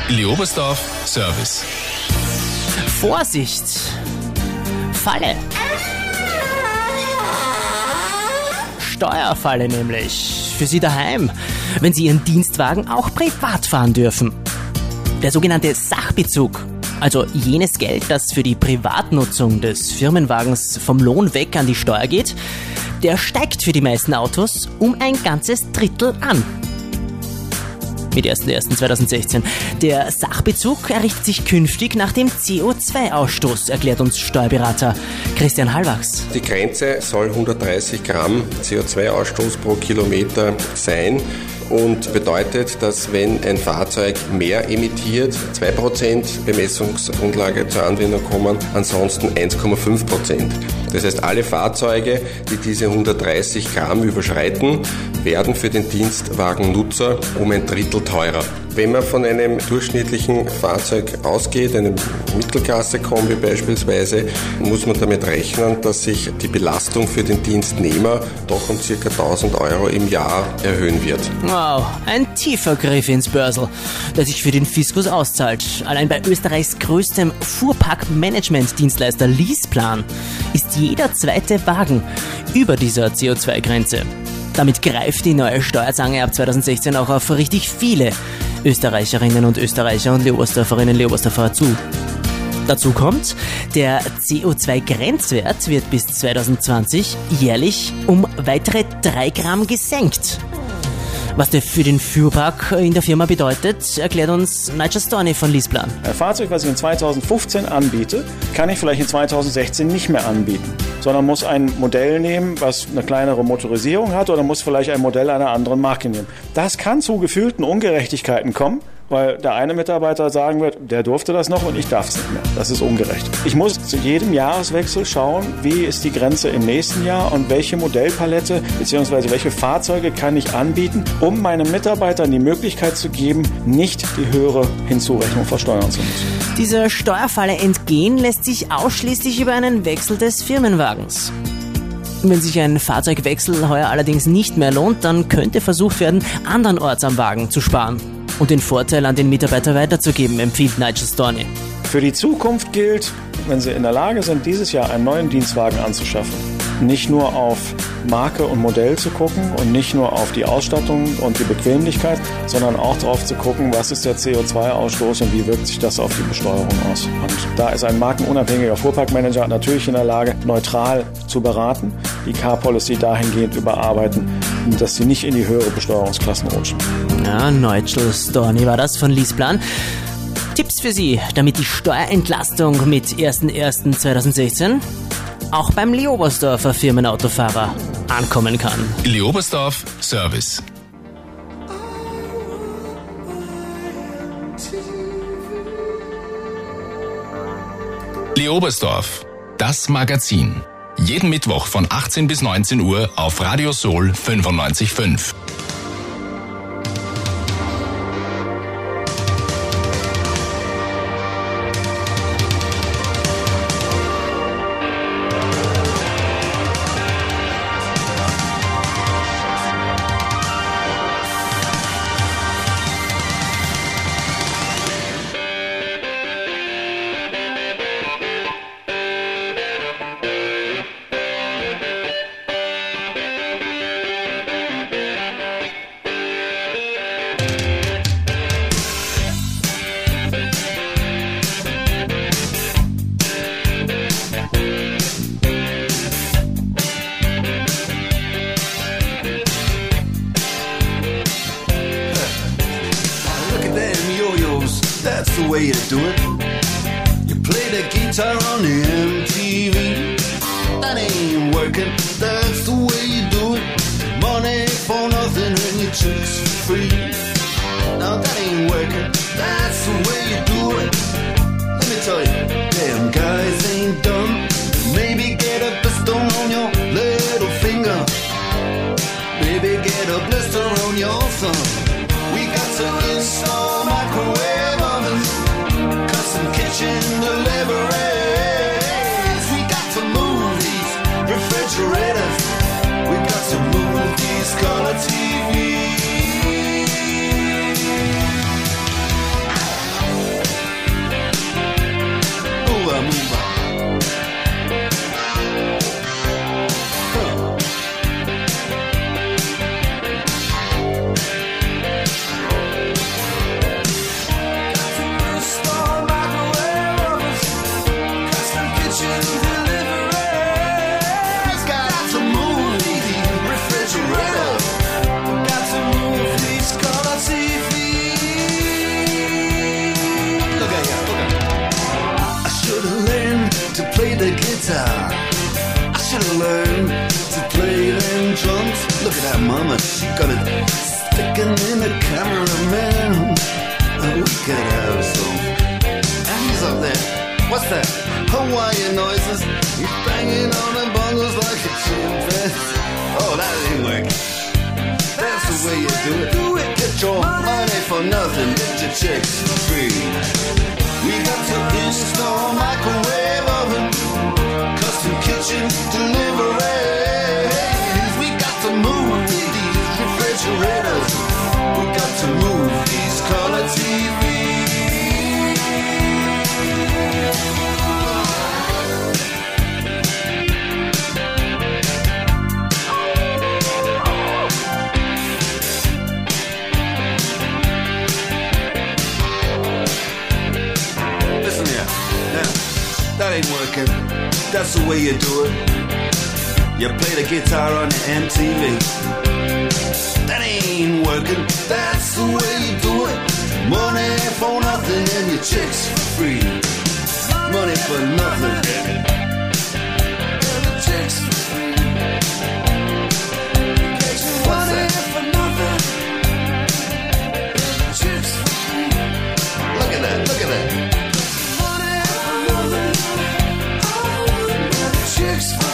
Leobersdorf Service. Vorsicht! Falle! Steuerfalle nämlich. Für Sie daheim, wenn Sie Ihren Dienstwagen auch privat fahren dürfen. Der sogenannte Sachbezug, also jenes Geld, das für die Privatnutzung des Firmenwagens vom Lohn weg an die Steuer geht, der steigt für die meisten Autos um ein ganzes Drittel an. Mit 1.1.2016. Der Sachbezug errichtet sich künftig nach dem CO2-Ausstoß, erklärt uns Steuerberater Christian Hallwachs. Die Grenze soll 130 Gramm CO2-Ausstoß pro Kilometer sein und bedeutet, dass wenn ein Fahrzeug mehr emittiert, 2% Bemessungsgrundlage zur Anwendung kommen, ansonsten 1,5%. Das heißt, alle Fahrzeuge, die diese 130 Gramm überschreiten, werden für den Dienstwagennutzer um ein Drittel teurer. Wenn man von einem durchschnittlichen Fahrzeug ausgeht, einem Mittelklasse-Kombi beispielsweise, muss man damit rechnen, dass sich die Belastung für den Dienstnehmer doch um ca. 1.000 Euro im Jahr erhöhen wird. Wow, ein tiefer Griff ins Börsel, der sich für den Fiskus auszahlt. Allein bei Österreichs größtem Fuhrpark-Management-Dienstleister LeasePlan ist jeder zweite Wagen über dieser CO2-Grenze. Damit greift die neue Steuerzange ab 2016 auch auf richtig viele Österreicherinnen und Österreicher und Leobersdorferinnen und Leobersdorfer zu. Dazu kommt, der CO2-Grenzwert wird bis 2020 jährlich um weitere 3 Gramm gesenkt. Was der für den Fuhrpark in der Firma bedeutet, erklärt uns Nigel Storney von LeasePlan. Ein Fahrzeug, was ich in 2015 anbiete, kann ich vielleicht in 2016 nicht mehr anbieten, sondern muss ein Modell nehmen, was eine kleinere Motorisierung hat, oder muss vielleicht ein Modell einer anderen Marke nehmen. Das kann zu gefühlten Ungerechtigkeiten kommen, weil der eine Mitarbeiter sagen wird, der durfte das noch und ich darf es nicht mehr. Das ist ungerecht. Ich muss zu jedem Jahreswechsel schauen, wie ist die Grenze im nächsten Jahr und welche Modellpalette bzw. welche Fahrzeuge kann ich anbieten, um meinen Mitarbeitern die Möglichkeit zu geben, nicht die höhere Hinzurechnung versteuern zu müssen. Dieser Steuerfalle entgehen lässt sich ausschließlich über einen Wechsel des Firmenwagens. Wenn sich ein Fahrzeugwechsel heuer allerdings nicht mehr lohnt, dann könnte versucht werden, andernorts am Wagen zu sparen und den Vorteil an den Mitarbeiter weiterzugeben, empfiehlt Nigel Storney. Für die Zukunft gilt, wenn Sie in der Lage sind, dieses Jahr einen neuen Dienstwagen anzuschaffen, nicht nur auf Marke und Modell zu gucken und nicht nur auf die Ausstattung und die Bequemlichkeit, sondern auch darauf zu gucken, was ist der CO2-Ausstoß und wie wirkt sich das auf die Besteuerung aus. Und da ist ein markenunabhängiger Fuhrparkmanager natürlich in der Lage, neutral zu beraten, die Car-Policy dahingehend überarbeiten, dass sie nicht in die höhere Besteuerungsklassen rutschen. Ja, Nigel Storney war das von LeasePlan. Tipps für Sie, damit die Steuerentlastung mit 1.1.2016 auch beim Leobersdorfer Firmenautofahrer ankommen kann. Leobersdorf Service. Leobersdorf, das Magazin. Jeden Mittwoch von 18 bis 19 Uhr auf Radio Soul 95.5. That's the way you do it. You play the guitar on the MTV. That ain't working. That's the way you do it. Money for nothing and your chicks for free. Now that ain't working. That's the way you do it. Let me tell you, damn guys ain't dumb. Maybe get a blister on your little finger. Maybe get a blister on your thumb. We got to install microwave ovens, custom guitar. I should have learned to play them drums. Look at that mama, she got it sticking in the cameraman. Oh, we could have some. And he's up there. What's that? Hawaiian noises. He's banging on the bongos like a chimpanzee. Oh, that ain't working. That's the way you do it. Get your money for nothing, get your chicks for free. We got to install microwave oven, custom kitchen deliveries. We got to move these refrigerators. We got to move these color TVs. That ain't working. That's the way you do it. You play the guitar on the MTV. That ain't working. That's the way you do it. Money for nothing and your chicks for free. Money for nothing. And the chicks for free. Money for nothing. And the chicks for free. Look at that. Look at that. Chicks for